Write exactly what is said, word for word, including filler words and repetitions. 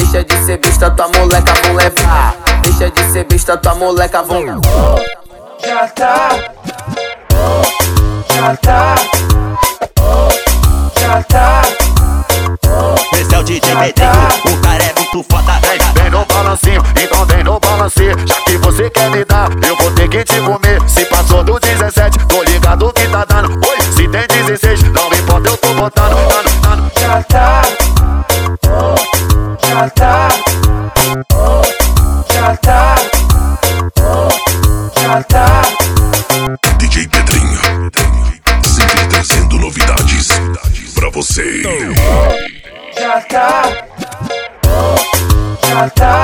Deixa de ser besta, tua moleca vão levar. Deixa de ser besta, tua moleca vão. Já tá, já tá, já tá. Esse é o D J Pedrinho, o cara é muito foda. Vem, vem no balancinho, então vem no balancinho. Já que você quer me dar, eu vou ter que te comer. Se passou do dezessete, tô ligado que tá dando. Oi, se tem dezesseis, não importa, eu tô botando, dando, dando. Já tá, já tá, já tá, já tá. D J Pedrinho, sempre trazendo novidades pra você. Já tá, já tá.